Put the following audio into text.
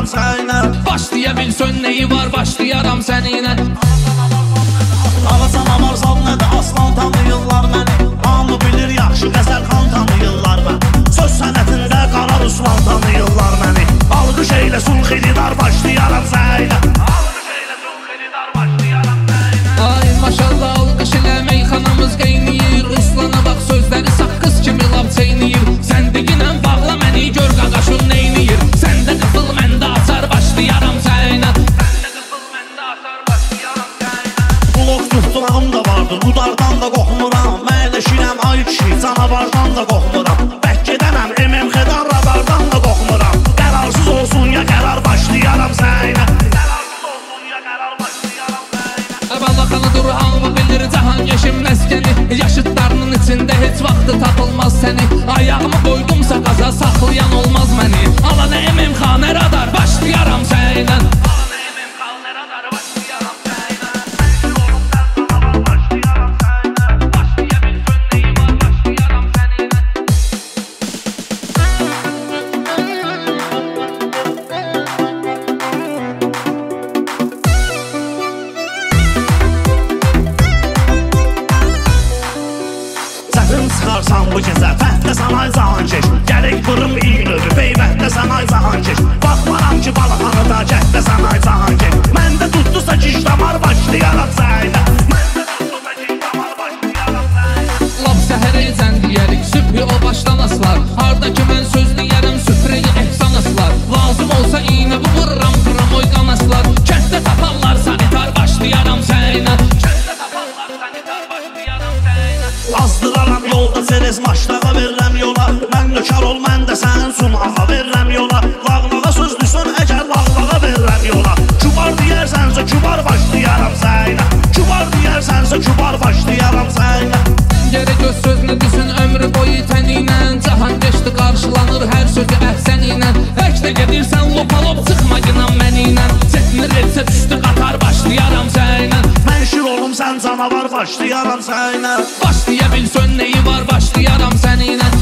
başlayaram sənə. Başlaya bilsən neyi var, başlayaram səninlə. Alasan amarsam nədə aslan tanıyırlar məni. Hamı bilir yaxşı qəzəl xan tanıyırlar məni. Söz sənətində qara Ruslan tanıyırlar məni. Alqış eylə sulh edidar başlayaram sənə. Alqış eylə sulh edidar başlayaram sənə. Ay maşallah alqış elə meyxanamız qeyniyir. Ruslana bax sözləri saqqız kimi lap çeyniyir. Sən deginən bağla məni gör qaqaşın neyniyir. Səndə qızıl məndə açar başlayaram sənə. Səndə qızıl məndə açar başlayaram sənə. Blok tutturağım da vardır, udardan da qoxmuram. Məyləşirəm ay kişi, canavardan da qoxmuram. Bək gedənəm, MMX-dən radardan da qoxmuram. Qərarsız olsun ya qərar başlayaram sənə. Qərarsız olsun ya qərar başlayaram sənə. Balaxanı dur, hamı bilir cahan yeşim məskəni. Yaşıtlarının içində heç vaxtı tapılmaz səni. Ayağımı qoydumsa qaza saxlayan olmaz məni. Ala nə MMX-nə radar başlayaram sənə. Çıxarsan bu gecə, fəhdəsən ay Cahankeş. Gərək vırım iynödü, beybətdəsən ay Cahankeş. Baxmaram ki balxanı da gəhdəsən ay Cahankeş. Məndə tutdusa kiş damar başlayaram sənə. Məndə tutdusa kiş damar başlayaram sənə. Lap səhərə ecən deyərik, sübhi o başdan aslar. Harda ki mən söz deyərəm, süfrəyi əhsan aslar. Lazım olsa iynə vururam, qıramoy qanaslar. Kənddə taparlar sanitar başlayaram sənə. Kənddə taparlar sanitar başlayaram sənə. Azdıraram yolda Ceres maçlağa verirəm yola. Mən nökər ol, mən də sənin sunağa verirəm yola. Lağlağa söz düşün, əgər lağlağa verirəm yola. Kübar deyərsənsə kübar başlayaram sənə. Kübar deyərsənsə kübar başlayaram sənə. Gərək öz sözünü düşün ömrü boyu təninlə. Cahan geçdi qarşılanır hər sözü əhsənlə. Həkdə gedirsən lopalop çıxma günan məniylə. Çətinir etsə düşdü qatar başlayaram sənə. Mən şir olum sən canavar başlayaram sənə. Başlaya bilsən neyi var başlayaram səninlə.